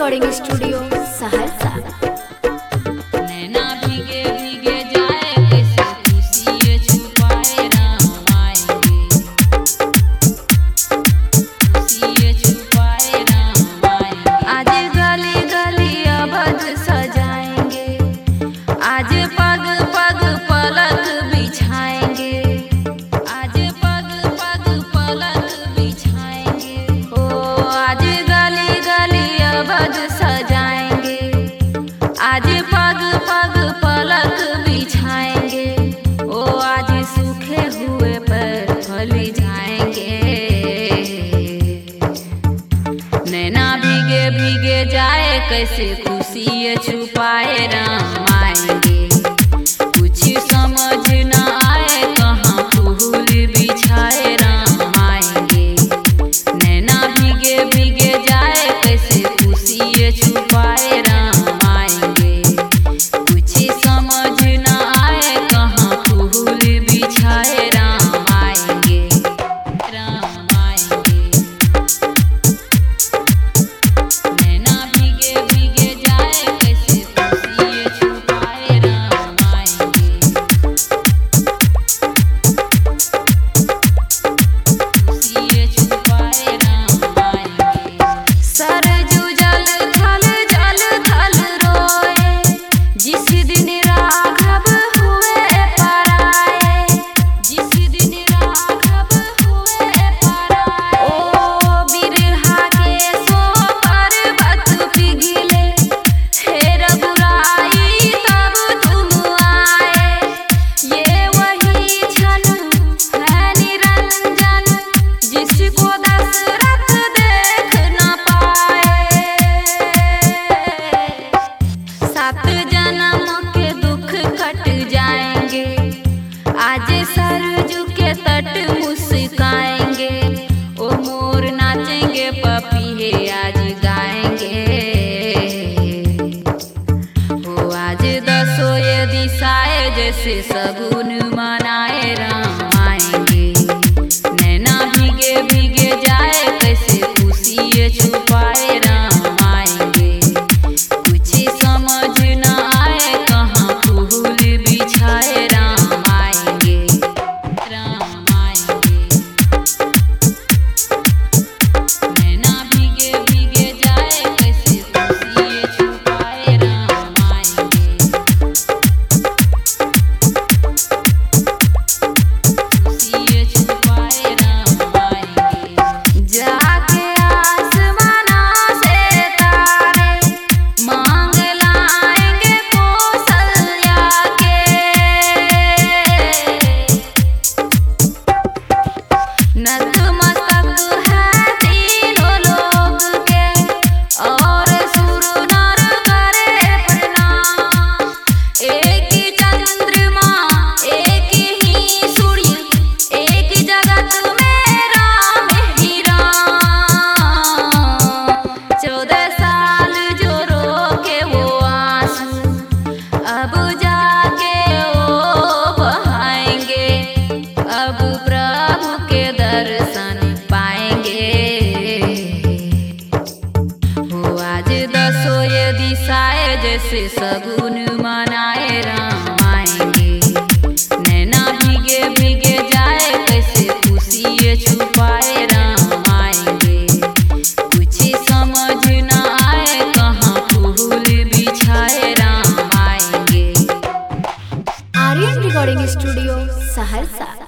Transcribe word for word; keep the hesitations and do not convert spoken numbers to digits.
Recording studio Saharsa. नैना भीगे भीगे जाए कैसे खुशी छुपाए राम आएंगे, खुशी छुपाए राम आएंगे। आज गली गली अवध सजाएंगे, आज पग पग पलक बिछाएंगे, आज पग पग पलक बिछाएंगे। ओ आज गली गली अवध सजाएंगे, आज पग पग पलक बिछाएंगे। ओ आज सूखे हुए पर फल जाएंगे। नैना भीगे भीगे जाए कैसे खुशी छुपाए राम आएंगे, कुछ समझ न आए कहाँ फूल बिछाए राम आएंगे। नैना भीगे भीगे जाए कैसे खुशी छुपाए राम आएंगे, कुछ समझ न आए कहाँ फूल बिछाए राम आएंगे, राम आएंगे। नैना भीगे भीगे जाए कैसे खुशी छुपाए राम आएंगे, खुशी छुपाए राम आएंगे। सरजू जल थल जल थल रोए, जिस दिन राघव हुए पराए, जिस दिन राघव हुए पराए। ओ बिरहा के सो पर्वत पिघले, हे रघुराई तब तुम आए। ये वही क्षण है निरंजन, जिसको दशरथ देख न पाए। सात जन्म के दुख कट जाएंगे, आज सरजू के तट मुस्काएंगे। ओ मोर नाचेंगे पपीहे आज गाएंगे। ओ आज दसों ये दिशाए जैसे सगुन मनाए राम आएंगे। नैना भीगे भीगे जाए कैसे खुशी छुपाए राम आएंगे, कुछ समझ न आए कहाँ फूल बिछाए राम आएंगे, राम आएंगे। नैना भीगे भीगे जाए कैसे खुशी छुपाए राम आएंगे, खुशी छुपाए राम आएंगे। जाके आसमाना से तारे मांग लाएंगे कौशल्या के। नतमस्तक है तीनों लोग के, और सुर नर करे प्रणाम। एक ही चंद्रमा एक ही सूर्य, एक जगत में राम ही राम। चौदह साल जो रोके वो आंसू, अब जाके वो बहाएंगे। अब प्रभु के दर्शन पाएंगे। हो आज दसों ये दिशाए जैसे सगुन मनाए राम आएंगे। नैना भीगे भीगे जाए कैसे खुशी छुपाए राम आएंगे, कुछ समझ न आए कहाँ फूल बिछाए राम आएंगे। Aryan recording studio Saharsa.